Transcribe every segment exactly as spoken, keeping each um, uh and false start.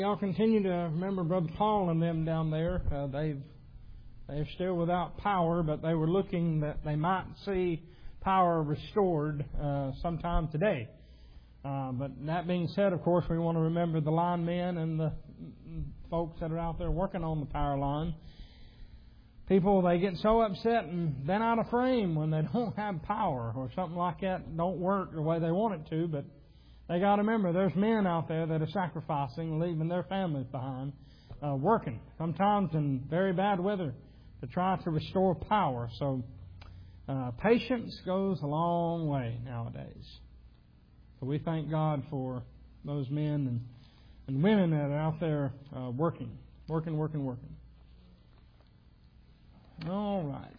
Y'all continue to remember Brother Paul and them down there. Uh, they've they're still without power, but they were looking that they might see power restored uh, sometime today. Uh, but that being said, of course, we want to remember the linemen and the folks that are out there working on the power line. People, they get so upset and bent out of frame when they don't have power or something like that don't work the way they want it to. But they got to remember, there's men out there that are sacrificing, leaving their families behind, uh, working, sometimes in very bad weather, to try to restore power. So uh, patience goes a long way nowadays. So we thank God for those men and, and women that are out there uh, working, working, working, working. All right.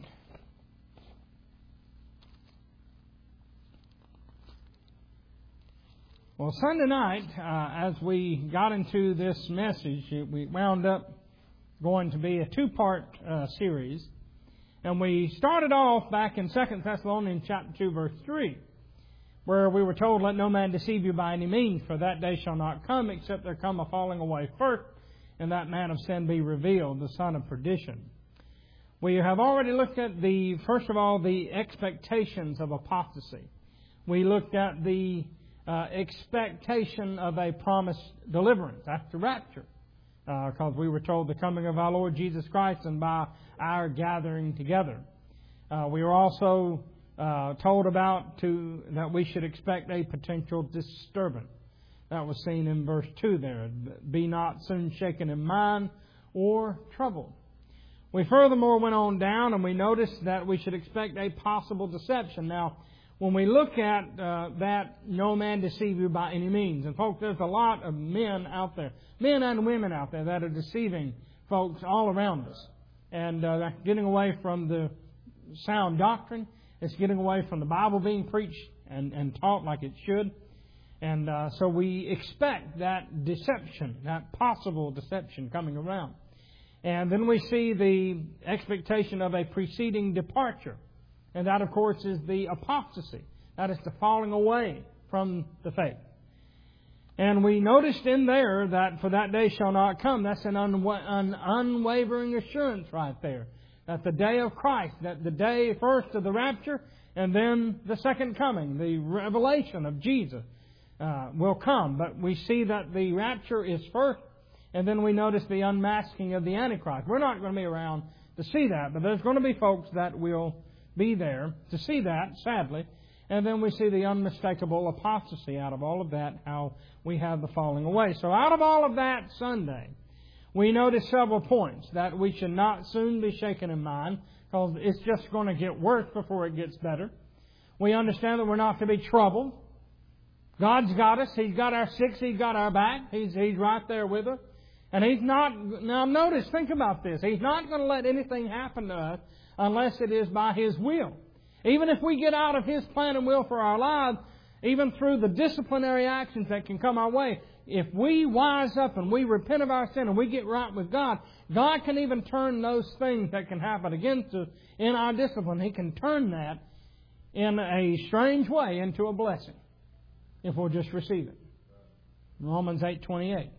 Well, Sunday night, uh, as we got into this message, we wound up going to be a two-part uh, series. And we started off back in Second Thessalonians chapter two, verse three, where we were told, "Let no man deceive you by any means, for that day shall not come, except there come a falling away first, and that man of sin be revealed, the son of perdition." We have already looked at the, first of all, the expectations of apostasy. We looked at the uh, expectation of a promised deliverance. That's the rapture. Because uh, we were told the coming of our Lord Jesus Christ and by our gathering together. Uh, we were also uh, told about to that we should expect a potential disturbance. That was seen in verse two there. "Be not soon shaken in mind or troubled." We furthermore went on down and we noticed that we should expect a possible deception. Now, when we look at uh, that, no man deceive you by any means. And folks, there's a lot of men out there, men and women out there that are deceiving folks all around us. And uh, they're getting away from the sound doctrine. It's getting away from the Bible being preached and, and taught like it should. And uh, so we expect that deception, that possible deception coming around. And then we see the expectation of a preceding departure. And that, of course, is the apostasy. That is the falling away from the faith. And we noticed in there that for that day shall not come. That's an, unwa- an unwavering assurance right there. That the day of Christ, that the day first of the rapture, and then the second coming, the revelation of Jesus, uh, will come. But we see that the rapture is first. And then we notice the unmasking of the Antichrist. We're not going to be around to see that, but there's going to be folks that will be there to see that, sadly. And then we see the unmistakable apostasy out of all of that, how we have the falling away. So out of all of that Sunday, we notice several points that we should not soon be shaken in mind, because it's just going to get worse before it gets better. We understand that we're not to be troubled. God's got us. He's got our six. He's got our back. He's, he's right there with us. And He's not, now notice, think about this. He's not going to let anything happen to us unless it is by His will. Even if we get out of His plan and will for our lives, even through the disciplinary actions that can come our way, if we wise up and we repent of our sin and we get right with God, God can even turn those things that can happen against us in our discipline. He can turn that in a strange way into a blessing if we'll just receive it. Romans eight twenty-eight.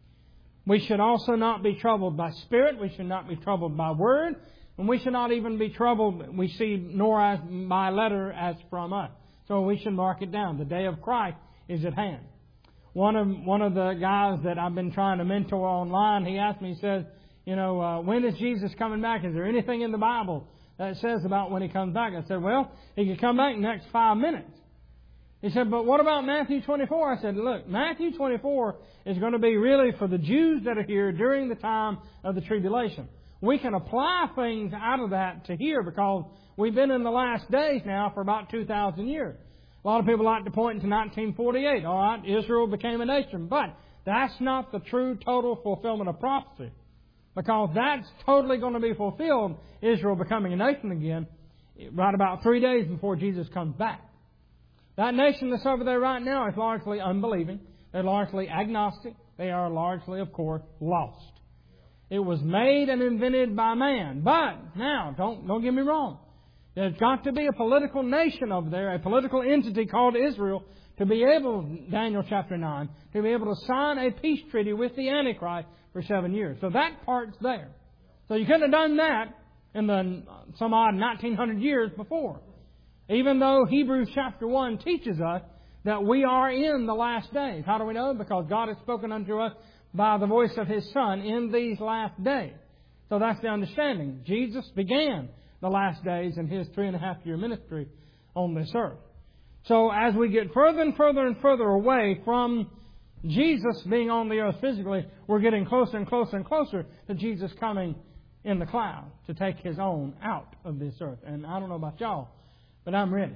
We should also not be troubled by spirit. We should not be troubled by word. And we should not even be troubled, we see, nor as by letter as from us. So we should mark it down. The day of Christ is at hand. One of one of the guys that I've been trying to mentor online, he asked me, he says, you know, uh, when is Jesus coming back? Is there anything in the Bible that says about when He comes back? I said, well, He could come back in the next five minutes. He said, but what about Matthew twenty-four? I said, look, Matthew twenty-four is going to be really for the Jews that are here during the time of the tribulation. We can apply things out of that to here because we've been in the last days now for about two thousand years. A lot of people like to point to nineteen forty-eight. All right, Israel became a nation. But that's not the true total fulfillment of prophecy. Because that's totally going to be fulfilled, Israel becoming a nation again, right about three days before Jesus comes back. That nation that's over there right now is largely unbelieving. They're largely agnostic. They are largely, of course, lost. It was made and invented by man. But, now, don't, don't get me wrong. There's got to be a political nation over there, a political entity called Israel, to be able, Daniel chapter nine, to be able to sign a peace treaty with the Antichrist for seven years. So that part's there. So you couldn't have done that in the some odd nineteen hundred years before. Even though Hebrews chapter one teaches us that we are in the last days. How do we know? Because God has spoken unto us by the voice of His Son in these last days. So that's the understanding. Jesus began the last days in His three and a half year ministry on this earth. So as we get further and further and further away from Jesus being on the earth physically, we're getting closer and closer and closer to Jesus coming in the cloud to take His own out of this earth. And I don't know about y'all, but I'm ready.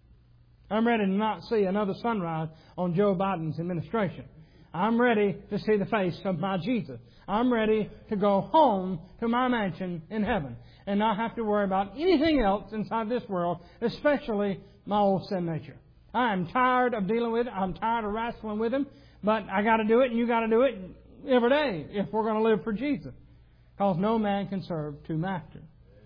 I'm ready to not see another sunrise on Joe Biden's administration. I'm ready to see the face of my Jesus. I'm ready to go home to my mansion in heaven and not have to worry about anything else inside this world, especially my old sin nature. I am tired of dealing with it. I'm tired of wrestling with Him. But I got to do it, and you got to do it every day if we're going to live for Jesus. Because no man can serve two masters.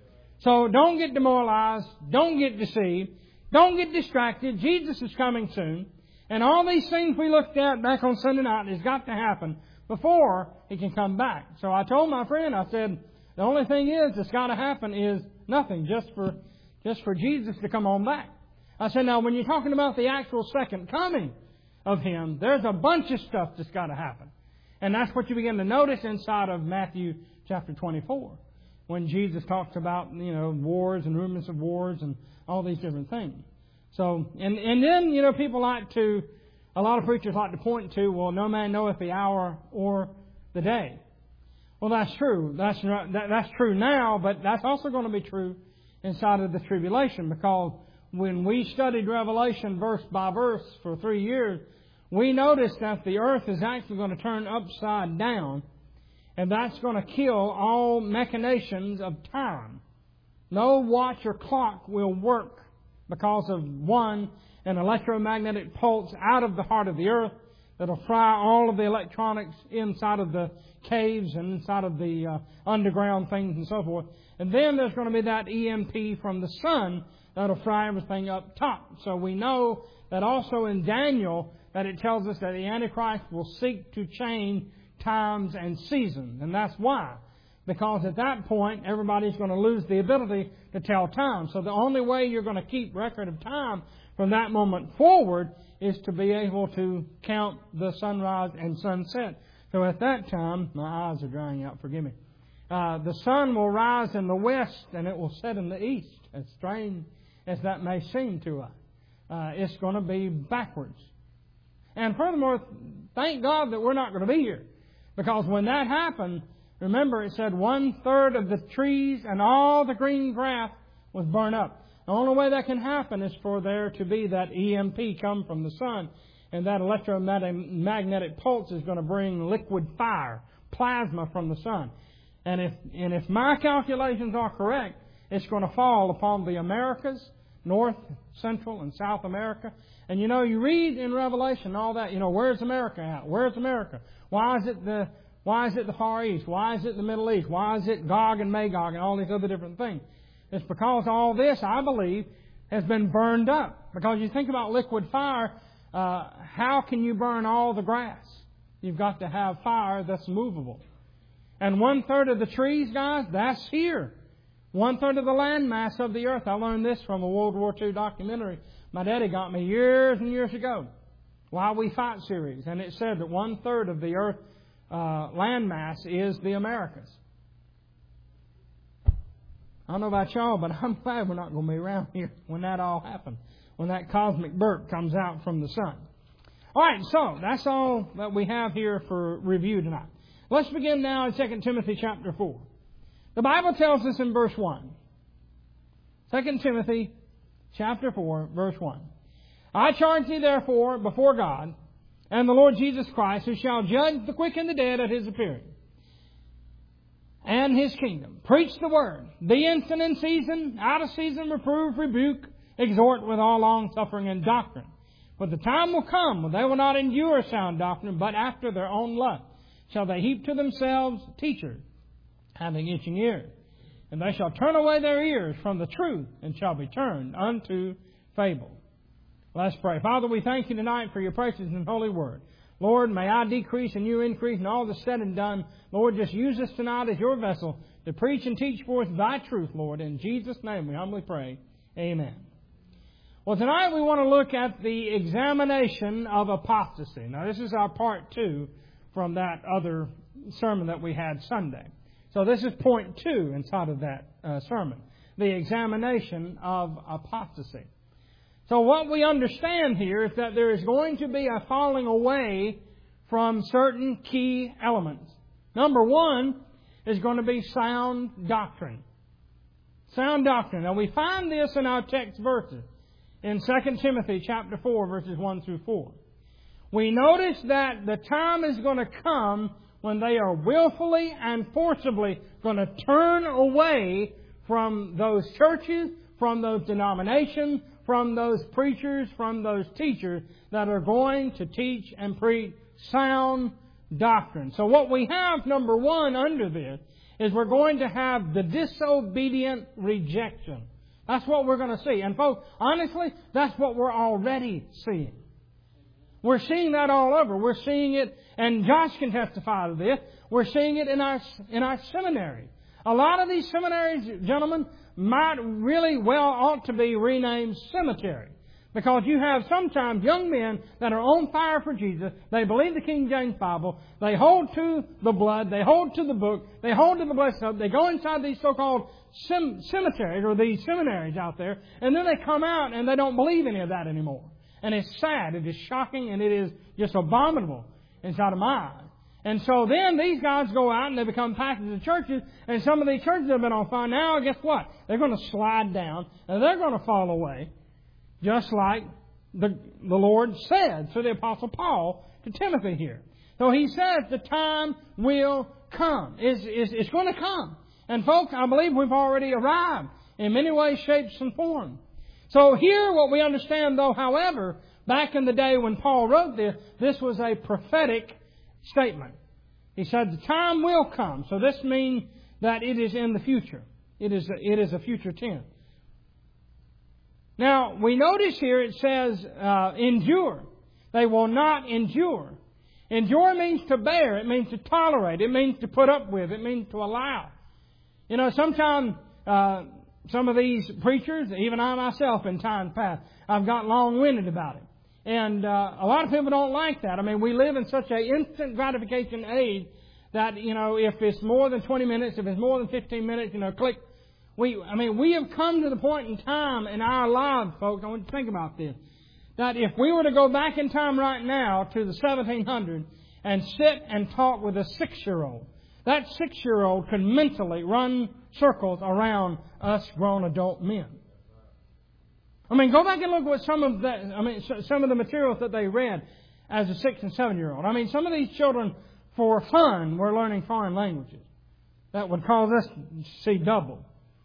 So don't get demoralized. Don't get deceived. Don't get distracted. Jesus is coming soon. And all these things we looked at back on Sunday night has got to happen before He can come back. So I told my friend, I said, the only thing is that's got to happen is nothing, just for just for Jesus to come on back. I said, now when you're talking about the actual second coming of Him, there's a bunch of stuff that's got to happen. And that's what you begin to notice inside of Matthew chapter twenty-four. When Jesus talks about, you know, wars and rumors of wars and all these different things. So, and, and then, you know, people like to, a lot of preachers like to point to, well, no man knoweth the hour or the day. Well, that's true. That's that, that's true now, but that's also going to be true inside of the tribulation, because when we studied Revelation verse by verse for three years, we noticed that the earth is actually going to turn upside down, and that's going to kill all machinations of time. No watch or clock will work because of, one, an electromagnetic pulse out of the heart of the earth that'll fry all of the electronics inside of the caves and inside of the uh, underground things and so forth. And then there's going to be that E M P from the sun that'll fry everything up top. So we know that also in Daniel that it tells us that the Antichrist will seek to change times and seasons. And that's why. Because at that point, everybody's going to lose the ability to tell time. So the only way you're going to keep record of time from that moment forward is to be able to count the sunrise and sunset. So at that time, my eyes are drying out, forgive me. Uh, the sun will rise in the west and it will set in the east. As strange as that may seem to us. Uh, it's going to be backwards. And furthermore, thank God that we're not going to be here. Because when that happened, remember it said one third of the trees and all the green grass was burned up. The only way that can happen is for there to be that E M P come from the sun. And that electromagnetic pulse is going to bring liquid fire, plasma from the sun. And if, and if my calculations are correct, it's going to fall upon the Americas, North, Central, and South America. And you know, you read in Revelation all that, you know, where's America at? Where's America? Why is it the why is it the Far East? Why is it the Middle East? Why is it Gog and Magog and all these other different things? It's because all this, I believe, has been burned up. Because you think about liquid fire, uh, how can you burn all the grass? You've got to have fire that's movable. And one third of the trees, guys, that's here. One third of the landmass of the earth. I learned this from a World War Two documentary my daddy got me years and years ago. Why We Fight series. And it said that one third of the earth uh, landmass is the Americas. I don't know about y'all, but I'm glad we're not going to be around here when that all happens. When that cosmic burp comes out from the sun. All right, so that's all that we have here for review tonight. Let's begin now in Second Timothy chapter four. The Bible tells us in verse one. Second Timothy chapter four, verse one. I charge thee therefore before God and the Lord Jesus Christ, who shall judge the quick and the dead at His appearing, and His kingdom. Preach the word. Be instant in season, out of season, reprove, rebuke, exhort with all long suffering and doctrine. For the time will come when they will not endure sound doctrine, but after their own lust shall they heap to themselves teachers, having itching ears. And they shall turn away their ears from the truth, and shall be turned unto fable. Let's pray. Father, we thank You tonight for Your precious and holy word. Lord, may I decrease and You increase, and all that's said and done. Lord, just use us tonight as Your vessel to preach and teach forth Thy truth, Lord. In Jesus' name we humbly pray. Amen. Well, tonight we want to look at the examination of apostasy. Now, this is our part two from that other sermon that we had Sunday. So this is point two inside of that uh, sermon, the examination of apostasy. So what we understand here is that there is going to be a falling away from certain key elements. Number one is going to be sound doctrine. Sound doctrine. Now we find this in our text verses in Second Timothy chapter four, verses one through four. We notice that the time is going to come when they are willfully and forcibly going to turn away from those churches, from those denominations, from those preachers, from those teachers that are going to teach and preach sound doctrine. So what we have, number one, under this, is we're going to have the disobedient rejection. That's what we're going to see. And folks, honestly, that's what we're already seeing. We're seeing that all over. We're seeing it, and Josh can testify to this, we're seeing it in our, in our seminary. A lot of these seminaries, gentlemen, might really well ought to be renamed cemetery. Because you have sometimes young men that are on fire for Jesus. They believe the King James Bible. They hold to the blood. They hold to the book. They hold to the blessed hope. They go inside these so-called sem- cemeteries or these seminaries out there. And then they come out and they don't believe any of that anymore. And it's sad. It is shocking and it is just abominable inside of my eyes. And so then these guys go out and they become pastors of churches. And some of these churches have been on fire. Now, guess what? They're going to slide down and they're going to fall away. Just like the, the Lord said to the Apostle Paul to Timothy here. So he says the time will come. It's, it's, it's going to come. And folks, I believe we've already arrived in many ways, shapes, and forms. So here what we understand, though, however, back in the day when Paul wrote this, this was a prophetic statement. He said the time will come. So this means that it is in the future. It is a, it is a future tense. Now, we notice here it says, uh, endure. They will not endure. Endure means to bear. It means to tolerate. It means to put up with. It means to allow. You know, sometimes uh, some of these preachers, even I myself in times past, I've got long-winded about it. And uh, a lot of people don't like that. I mean, we live in such an instant gratification age that, you know, if it's more than twenty minutes, if it's more than fifteen minutes, you know, click. We, I mean, we have come to the point in time in our lives, folks, I want you to think about this, that if we were to go back in time right now to the seventeen hundreds and sit and talk with a six-year-old, that six-year-old could mentally run circles around us grown adult men. I mean, go back and look at some of that, I mean, some of the materials that they read as a six and seven-year-old. I mean, some of these children, for fun, were learning foreign languages. That would cause us to see double.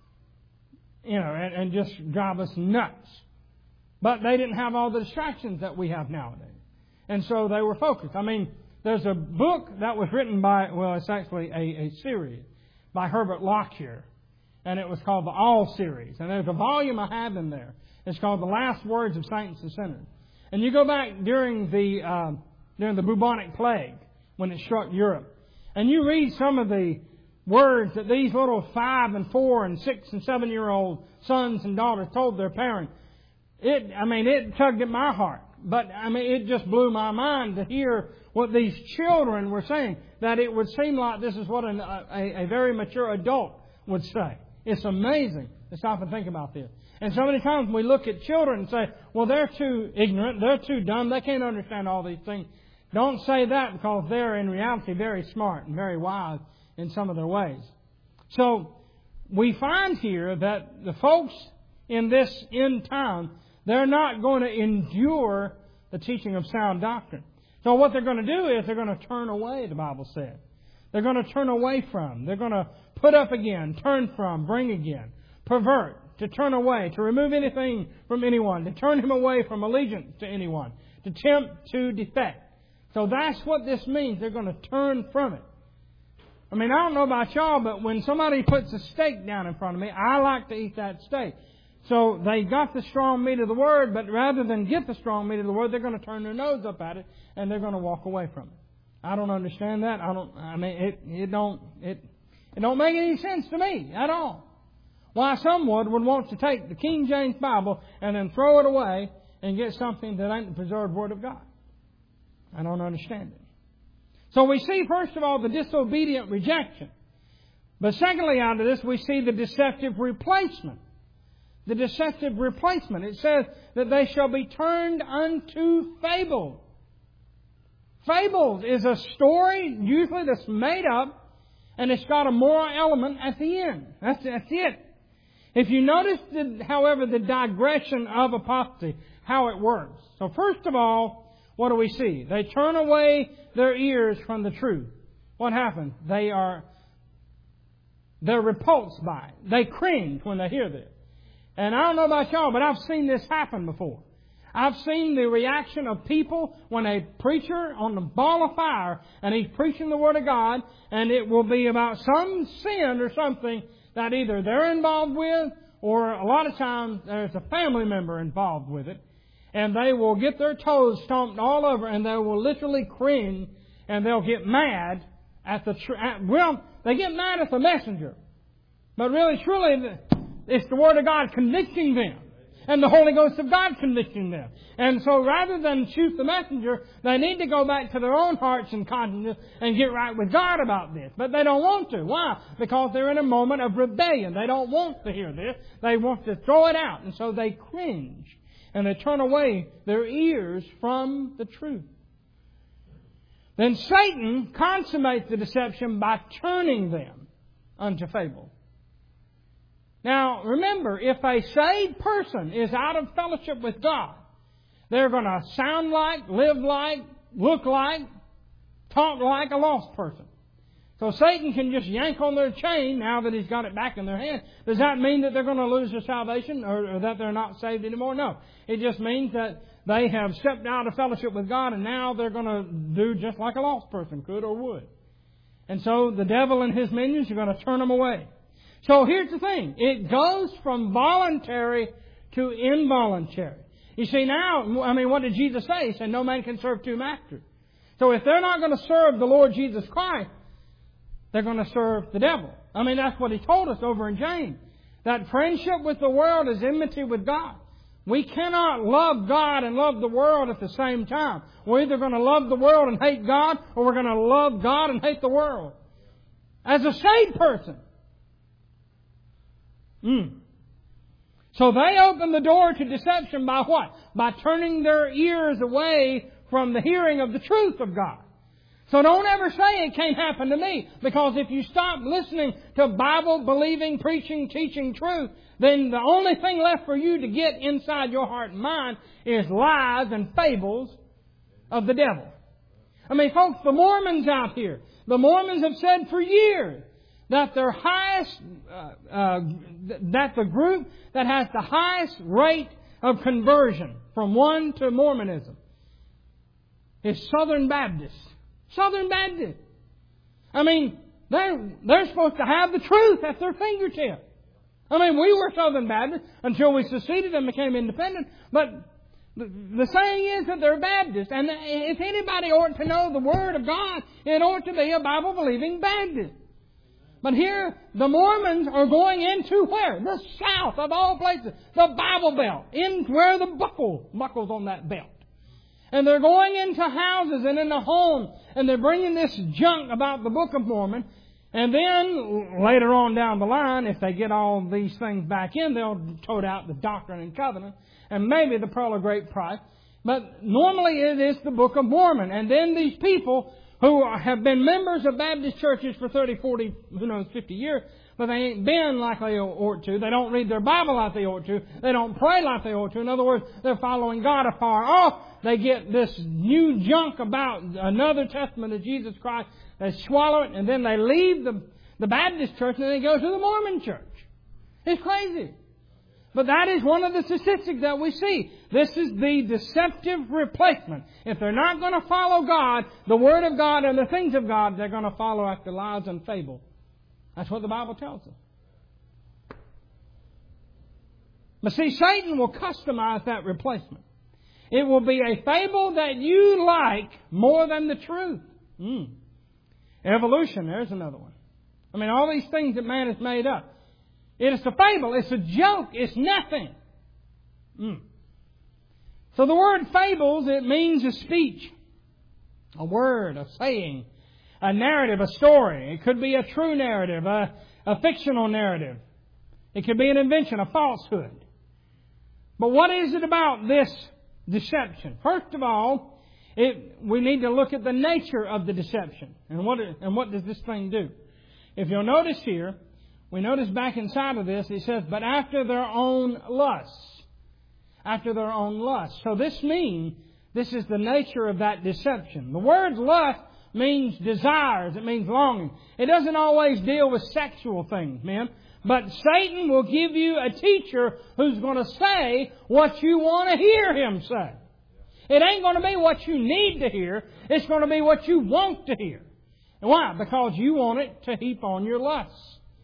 You know, and, and just drive us nuts. But they didn't have all the distractions that we have nowadays. And so they were focused. I mean, there's a book that was written by, well, it's actually a, a series by Herbert Lockyer. And it was called the All Series. And there's a volume I have in there. It's called The Last Words of Saints and Sinners. And you go back during the, uh, during the bubonic plague, when it struck Europe. And you read some of the words that these little five and four and six and seven year old sons and daughters told their parents. It, I mean, it tugged at my heart. But, I mean, it just blew my mind to hear what these children were saying. That it would seem like this is what an, a, a very mature adult would say. It's amazing to stop and think about this. And so many times we look at children and say, well, they're too ignorant, they're too dumb, they can't understand all these things. Don't say that, because they're in reality very smart and very wise in some of their ways. So we find here that the folks in this end time, they're not going to endure the teaching of sound doctrine. So what they're going to do is they're going to turn away, the Bible says. They're going to turn away from. They're going to put up again, turn from, bring again, pervert, to turn away, to remove anything from anyone, to turn him away from allegiance to anyone, to tempt, to defect. So that's what this means. They're going to turn from it. I mean, I don't know about y'all, but when somebody puts a steak down in front of me, I like to eat that steak. So they got the strong meat of the Word, but rather than get the strong meat of the Word, they're going to turn their nose up at it and they're going to walk away from it. I don't understand that. I don't. I mean, it it don't it it don't make any sense to me at all. Why someone would want to take the King James Bible and then throw it away and get something that ain't the preserved Word of God. I don't understand it. So we see, first of all, the disobedient rejection. But secondly, out of this, we see the deceptive replacement. The deceptive replacement. It says that they shall be turned unto fables. Fables is a story, usually that's made up, and it's got a moral element at the end. That's, that's it. If you notice, the, however, the digression of apostasy, how it works. So first of all, what do we see? They turn away their ears from the truth. What happens? They are, they're repulsed by it. They cringe when they hear this. And I don't know about y'all, but I've seen this happen before. I've seen the reaction of people when a preacher on the ball of fire and he's preaching the Word of God, and it will be about some sin or something that either they're involved with, or a lot of times there's a family member involved with it, and they will get their toes stomped all over, and they will literally cringe, and they'll get mad at the tr- at, well, they get mad at the messenger, but really, truly, it's the Word of God convicting them. And the Holy Ghost of God convicting them. And so rather than shoot the messenger, they need to go back to their own hearts and consciences and get right with God about this. But they don't want to. Why? Because they're in a moment of rebellion. They don't want to hear this. They want to throw it out. And so they cringe. And they turn away their ears from the truth. Then Satan consummates the deception by turning them unto fable. Now, remember, if a saved person is out of fellowship with God, they're going to sound like, live like, look like, talk like a lost person. So Satan can just yank on their chain now that he's got it back in their hand. Does that mean that they're going to lose their salvation or, or that they're not saved anymore? No. It just means that they have stepped out of fellowship with God and now they're going to do just like a lost person could or would. And so the devil and his minions are going to turn them away. So here's the thing. It goes from voluntary to involuntary. You see now, I mean, what did Jesus say? He said, no man can serve two masters. So if they're not going to serve the Lord Jesus Christ, they're going to serve the devil. I mean, that's what He told us over in James. That friendship with the world is enmity with God. We cannot love God and love the world at the same time. We're either going to love the world and hate God, or we're going to love God and hate the world. As a saved person. Mm. So they open the door to deception by what? By turning their ears away from the hearing of the truth of God. So don't ever say it can't happen to me. Because if you stop listening to Bible, believing, preaching, teaching truth, then the only thing left for you to get inside your heart and mind is lies and fables of the devil. I mean, folks, the Mormons out here, the Mormons have said for years that their highest, uh, uh, that the group that has the highest rate of conversion from one to Mormonism is Southern Baptists. Southern Baptists. I mean, they're, they're supposed to have the truth at their fingertips. I mean, we were Southern Baptists until we seceded and became independent, but the, the saying is that they're Baptists. And if anybody ought to know the Word of God, it ought to be a Bible-believing Baptist. But here, the Mormons are going into where? The south of all places. The Bible Belt. In where the buckle, buckles on that belt. And they're going into houses and into homes. And they're bringing this junk about the Book of Mormon. And then, later on down the line, if they get all these things back in, they'll tote out the Doctrine and Covenant. And maybe the Pearl of Great Price. But normally it is the Book of Mormon. And then these people who have been members of Baptist churches for thirty, forty, who knows, fifty years, but they ain't been like they ought to. They don't read their Bible like they ought to. They don't pray like they ought to. In other words, they're following God afar off. They get this new junk about another testament of Jesus Christ. They swallow it, and then they leave the, the Baptist church, and they go to the Mormon church. It's crazy. But that is one of the statistics that we see. This is the deceptive replacement. If they're not going to follow God, the Word of God, and the things of God, they're going to follow after lies and fable. That's what the Bible tells us. But see, Satan will customize that replacement. It will be a fable that you like more than the truth. Mm. Evolution, there's another one. I mean, all these things that man has made up. It is a fable. It's a joke. It's nothing. Mm. So the word fables, it means a speech, a word, a saying, a narrative, a story. It could be a true narrative, a, a fictional narrative. It could be an invention, a falsehood. But what is it about this deception? First of all, it, we need to look at the nature of the deception. And what, and what does this thing do? If you'll notice here, we notice back inside of this, it says, but after their own lusts. After their own lusts. So this means, this is the nature of that deception. The word lust means desires. It means longing. It doesn't always deal with sexual things, men. But Satan will give you a teacher who's going to say what you want to hear him say. It ain't going to be what you need to hear. It's going to be what you want to hear. And why? Because you want it to heap on your lusts.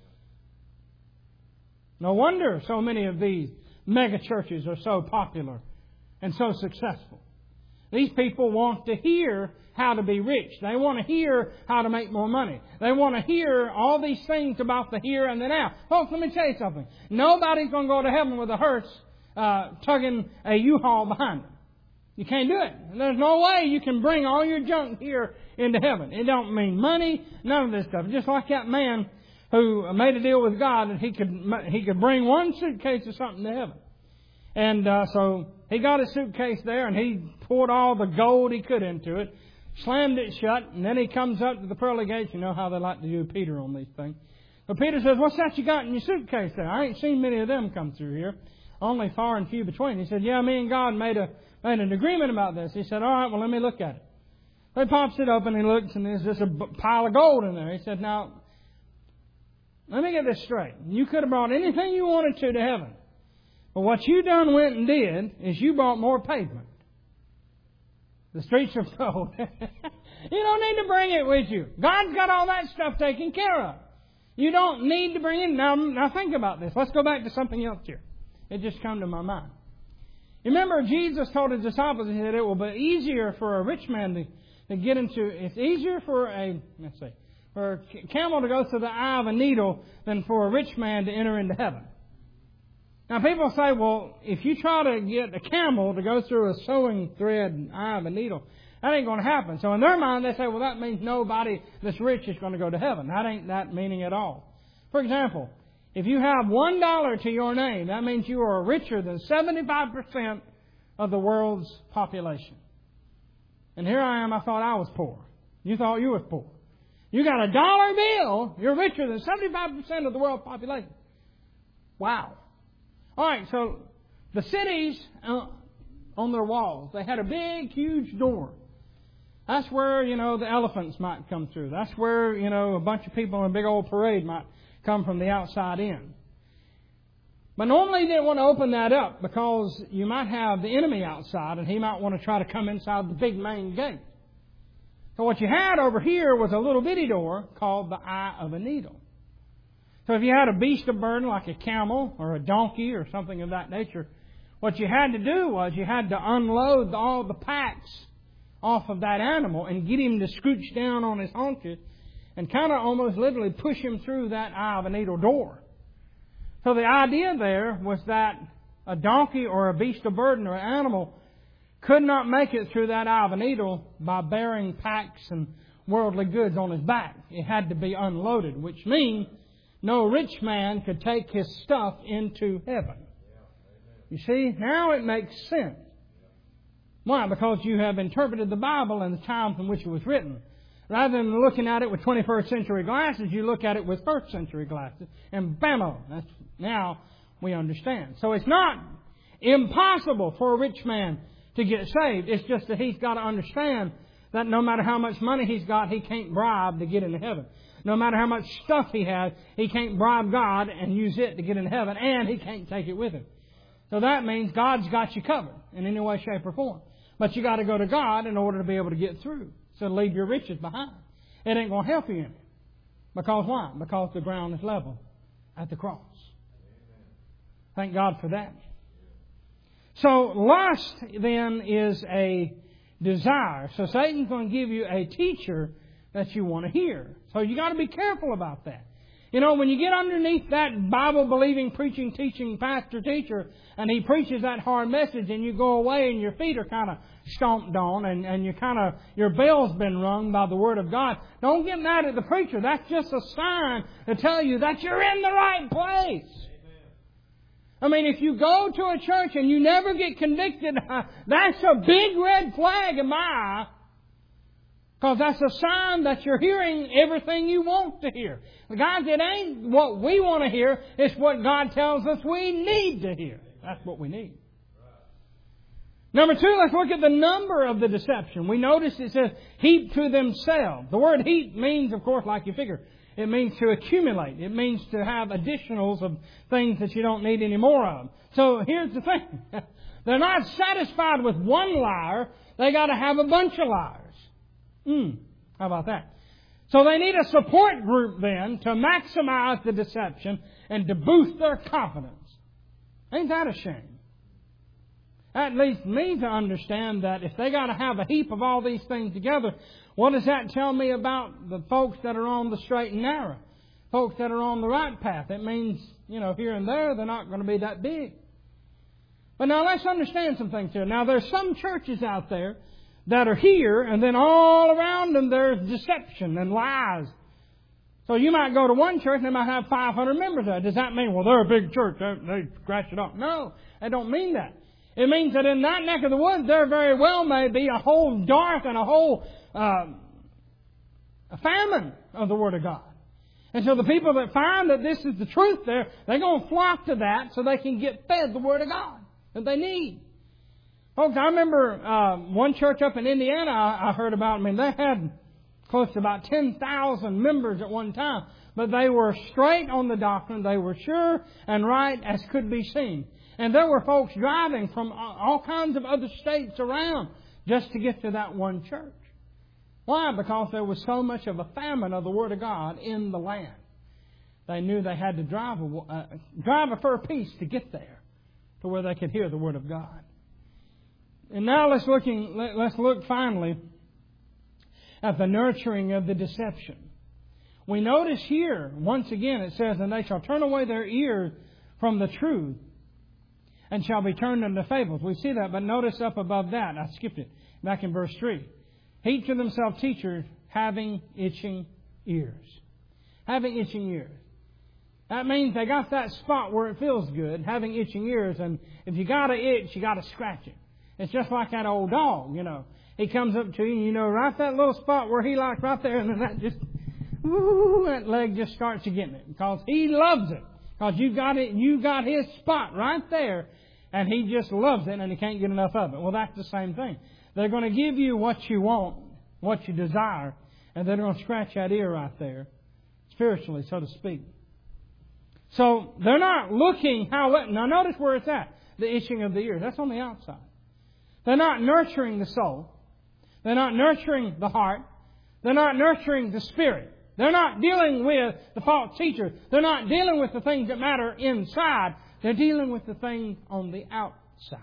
No wonder so many of these mega churches are so popular and so successful. These people want to hear how to be rich. They want to hear how to make more money. They want to hear all these things about the here and the now. Folks, let me tell you something. Nobody's going to go to heaven with a hearse uh, tugging a U-Haul behind them. You can't do it. There's no way you can bring all your junk here into heaven. It don't mean money, none of this stuff. Just like that man who made a deal with God that he could he could bring one suitcase of something to heaven. And uh, so he got his suitcase there and he poured all the gold he could into it, slammed it shut, and then he comes up to the pearly gates. You know how they like to do Peter on these things. But Peter says, what's that you got in your suitcase there? I ain't seen many of them come through here. Only far and few between. He said, yeah, me and God made a made an agreement about this. He said, all right, well, let me look at it. So he pops it open and he looks and there's just a pile of gold in there. He said, now, let me get this straight. You could have brought anything you wanted to to heaven. But what you done went and did is you brought more pavement. The streets are gold. You don't need to bring it with you. God's got all that stuff taken care of. You don't need to bring it. Now, now think about this. Let's go back to something else here. It just come to my mind. You remember Jesus told his disciples, he said it will be easier for a rich man to, to get into, it's easier for a, let's see, for a camel to go through the eye of a needle than for a rich man to enter into heaven. Now people say, well, if you try to get a camel to go through a sewing thread eye of a needle, that ain't going to happen. So in their mind they say, well, that means nobody that's rich is going to go to heaven. That ain't that meaning at all. For example, if you have one dollar to your name, that means you are richer than seventy-five percent of the world's population. And here I am, I thought I was poor. You thought you was poor. You got a dollar bill, you're richer than seventy-five percent of the world's population. Wow. All right, so the cities uh, on their walls, they had a big, huge door. That's where, you know, the elephants might come through. That's where, you know, a bunch of people in a big old parade might come from the outside in. But normally you didn't want to open that up because you might have the enemy outside and he might want to try to come inside the big main gate. So what you had over here was a little bitty door called the eye of a needle. So if you had a beast of burden like a camel or a donkey or something of that nature, what you had to do was you had to unload all the packs off of that animal and get him to scooch down on his haunches and kind of almost literally push him through that eye of a needle door. So the idea there was that a donkey or a beast of burden or an animal could not make it through that eye of a needle by bearing packs and worldly goods on his back. It had to be unloaded, which means no rich man could take his stuff into heaven. You see, now it makes sense. Why? Because you have interpreted the Bible in the times in which it was written. Rather than looking at it with twenty-first century glasses, you look at it with first century glasses. And bammo, that's, now we understand. So it's not impossible for a rich man to get saved. It's just that he's got to understand that no matter how much money he's got, he can't bribe to get into heaven. No matter how much stuff he has, he can't bribe God and use it to get into heaven, and he can't take it with him. So that means God's got you covered in any way, shape, or form. But you got to go to God in order to be able to get through. So leave your riches behind. It ain't going to help you any. Because why? Because the ground is level at the cross. Thank God for that. So lust then is a desire. So Satan's going to give you a teacher that you want to hear. So you got to be careful about that. You know, when you get underneath that Bible-believing, preaching, teaching, pastor, teacher, and he preaches that hard message, and you go away and your feet are kind of stomped on, and, and you kind of, your bell's been rung by the Word of God, don't get mad at the preacher. That's just a sign to tell you that you're in the right place. I mean, if you go to a church and you never get convicted, that's a big red flag in my eye. Because that's a sign that you're hearing everything you want to hear. Guys, it ain't what we want to hear. It's what God tells us we need to hear. That's what we need. Number two, let's look at the number of the deception. We notice it says, heap to themselves. The word heap means, of course, like you figure, it means to accumulate. It means to have additionals of things that you don't need any more of. So here's the thing. They're not satisfied with one liar. They got to have a bunch of liars. Hmm. How about that? So they need a support group then to maximize the deception and to boost their confidence. Ain't that a shame? That leads me to understand that if they got to have a heap of all these things together, what does that tell me about the folks that are on the straight and narrow? Folks that are on the right path. It means, you know, here and there, they're not going to be that big. But now let's understand some things here. Now there's some churches out there that are here, and then all around them there's deception and lies. So you might go to one church and they might have five hundred members there. Does that mean, well, they're a big church, they, they scratch it off? No, I don't mean that. It means that in that neck of the woods there very well may be a whole dark and a whole uh, a famine of the Word of God. And so the people that find that this is the truth there, they're going to flock to that so they can get fed the Word of God that they need. Folks, I remember uh, one church up in Indiana I, I heard about. I mean, they had close to about ten thousand members at one time. But they were straight on the doctrine. They were sure and right as could be seen. And there were folks driving from all kinds of other states around just to get to that one church. Why? Because there was so much of a famine of the Word of God in the land. They knew they had to drive a, uh, drive a fur piece to get there to where they could hear the Word of God. And now let's looking. Let's look finally at the nurturing of the deception. We notice here, once again, it says, and they shall turn away their ears from the truth and shall be turned unto fables. We see that, but notice up above that, I skipped it, back in verse three. Heap to themselves teachers having itching ears. Having itching ears. That means they got that spot where it feels good, having itching ears, and if you got an itch, you got to scratch it. It's just like that old dog, you know. He comes up to you, and you know, right that little spot where he likes right there, and then that just, woo, that leg just starts to get it. Because he loves it. Because you got it, you got his spot right there, and he just loves it, and he can't get enough of it. Well, that's the same thing. They're going to give you what you want, what you desire, and they're going to scratch that ear right there, spiritually, so to speak. So they're not looking how it, now notice where it's at, the itching of the ears. That's on the outside. They're not nurturing the soul. They're not nurturing the heart. They're not nurturing the spirit. They're not dealing with the false teacher. They're not dealing with the things that matter inside. They're dealing with the things on the outside.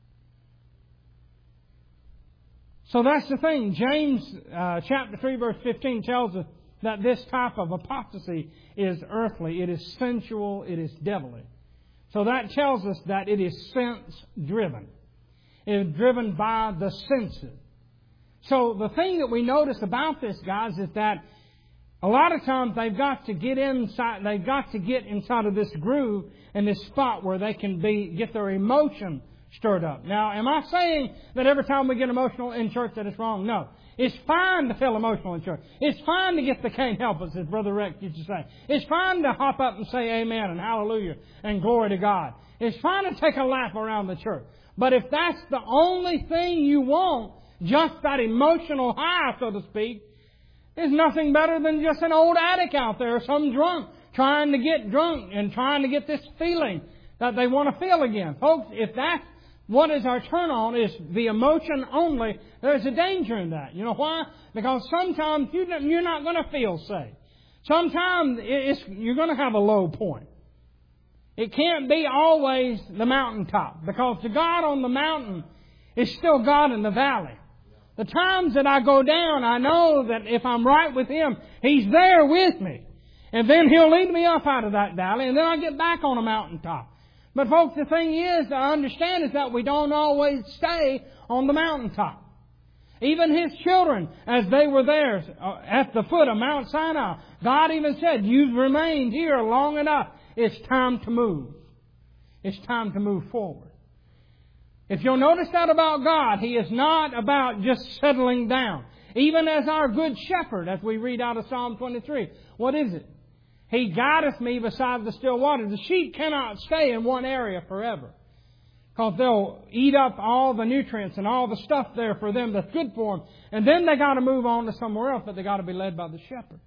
So that's the thing. James uh, chapter three verse fifteen tells us that this type of apostasy is earthly. It is sensual. It is devilly. So that tells us that it is sense-driven. It is driven by the senses. So the thing that we notice about this, guys, is that a lot of times they've got to get inside. They've got to get inside of this groove and this spot where they can be get their emotion stirred up. Now, am I saying that every time we get emotional in church that it's wrong? No. It's fine to feel emotional in church. It's fine to get the can't help us, as Brother Rex used to say. It's fine to hop up and say amen and hallelujah and glory to God. It's fine to take a lap around the church. But if that's the only thing you want, just that emotional high, so to speak, is nothing better than just an old addict out there, or some drunk, trying to get drunk and trying to get this feeling that they want to feel again. Folks, if that's what is our turn on, is the emotion only, there's a danger in that. You know why? Because sometimes you're not going to feel safe. Sometimes it's, you're going to have a low point. It can't be always the mountaintop, because the God on the mountain is still God in the valley. The times that I go down, I know that if I'm right with Him, He's there with me. And then He'll lead me up out of that valley, and then I'll get back on a mountaintop. But folks, the thing is, to understand is that we don't always stay on the mountaintop. Even His children, as they were there at the foot of Mount Sinai, God even said, you've remained here long enough. It's time to move. It's time to move forward. If you'll notice that about God, He is not about just settling down. Even as our good shepherd, as we read out of Psalm twenty-three, what is it? He guideth me beside the still waters. The sheep cannot stay in one area forever, because they'll eat up all the nutrients and all the stuff there for them that's good for them. And then they got to move on to somewhere else, but they got to be led by the shepherd.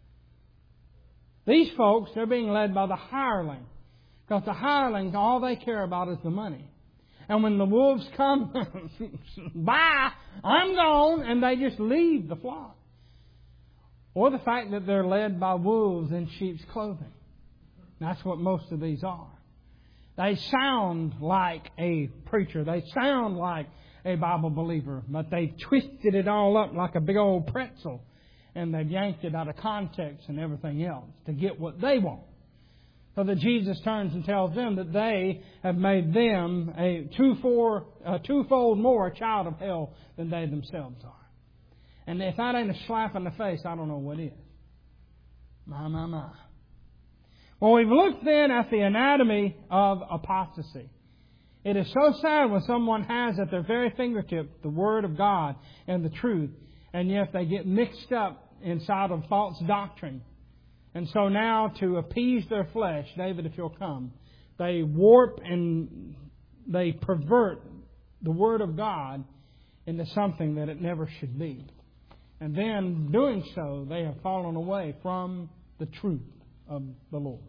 These folks, they're being led by the hireling, because the hirelings, all they care about is the money. And when the wolves come, bye, I'm gone, and they just leave the flock. Or the fact that they're led by wolves in sheep's clothing. That's what most of these are. They sound like a preacher. They sound like a Bible believer. But they've twisted it all up like a big old pretzel. And they've yanked it out of context and everything else to get what they want. So that Jesus turns and tells them that they have made them a two-four, a twofold more a child of hell than they themselves are. And if that ain't a slap in the face, I don't know what is. My, my, my. Well, we've looked then at the anatomy of apostasy. It is so sad when someone has at their very fingertip the Word of God and the truth, and yet they get mixed up inside of false doctrine. And so now, to appease their flesh, David, if you'll come, they warp and they pervert the Word of God into something that it never should be. And then, doing so, they have fallen away from the truth of the Lord.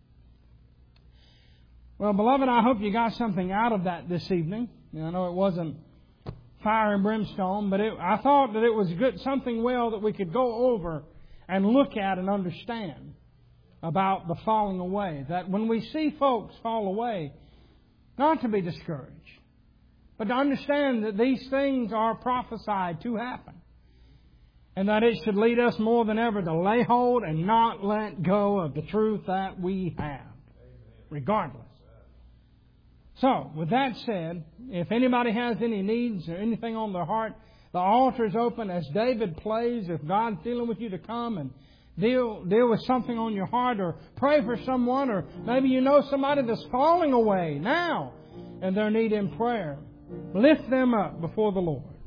Well, beloved, I hope you got something out of that this evening. I know it wasn't fire and brimstone, but it, I thought that it was good, something well that we could go over and look at and understand about the falling away. That when we see folks fall away, not to be discouraged, but to understand that these things are prophesied to happen. And that it should lead us more than ever to lay hold and not let go of the truth that we have, regardless. So, with that said, if anybody has any needs or anything on their heart, the altar is open as David plays. If God's dealing with you to come and deal deal with something on your heart, or pray for someone, or maybe you know somebody that's falling away now and they're needing prayer, lift them up before the Lord.